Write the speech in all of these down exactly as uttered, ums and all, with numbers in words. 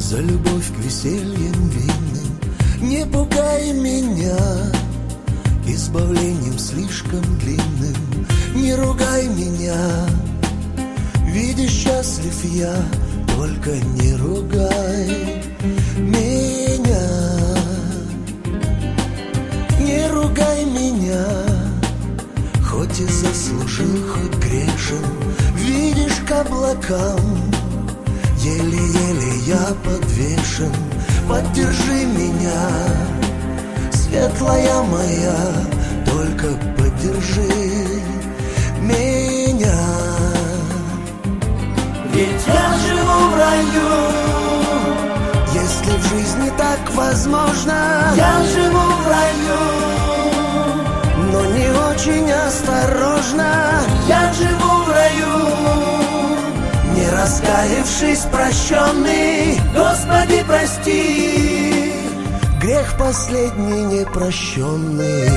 за любовь к весельям винным. Не пугай меня избавлением слишком длинным. Не ругай меня, видишь, счастлив я, только не ругай меня. Не ругай меня, хоть и заслужил, хоть грешен. Видишь, к облакам еле-еле я подвешен. Поддержи меня, светлая моя, только поддержи меня. Ведь я живу в раю, если в жизни так возможно. Я живу в раю, но не очень осторожно. Я живу в раю, не раскаявшись, прощенный. Господи, прости, грех последний непрощенный.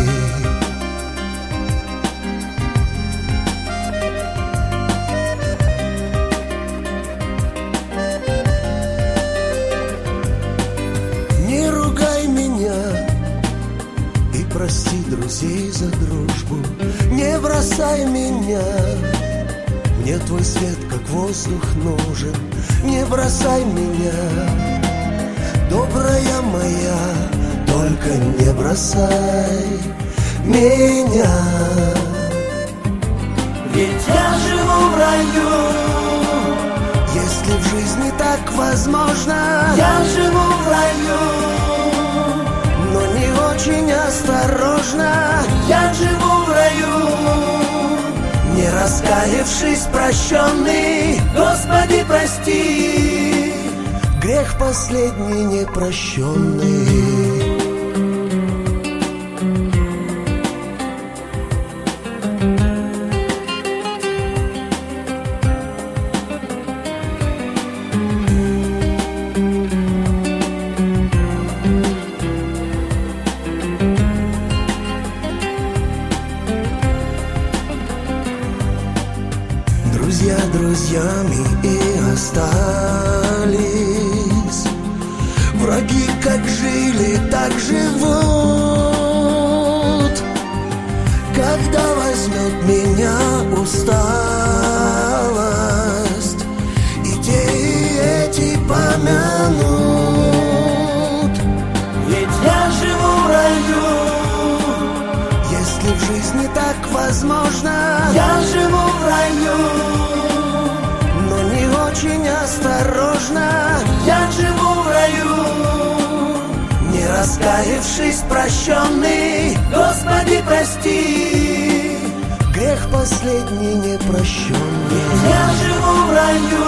Не ругай меня и прости друзей за дружбу. Не бросай меня, мне твой свет как воздух нужен. Не бросай меня, добрая моя, только не бросай меня. Ведь я живу в раю, если в жизни так возможно. Я живу в раю, но не очень осторожно. Я живу в раю, не раскаявшись, прощенный. Господи, прости, грех последний непрощенный. Друзья друзьями и остались, враги как жили, так живут. Когда возьмет меня усталость, и те, и эти помянут. Ведь я живу в раю, если в жизни так возможно. Я живу в раю, очень осторожно. Я живу в раю, не раскаявшись, прощенный. Господи, прости, грех последний непрощенный. Я живу в раю,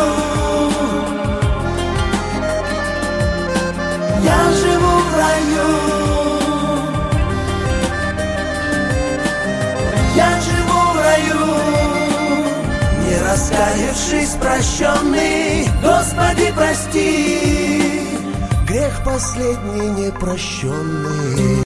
я живу в раю, я живу в раю, не раскаявшись, прощенный. Господи, прости, грех последний непрощенный.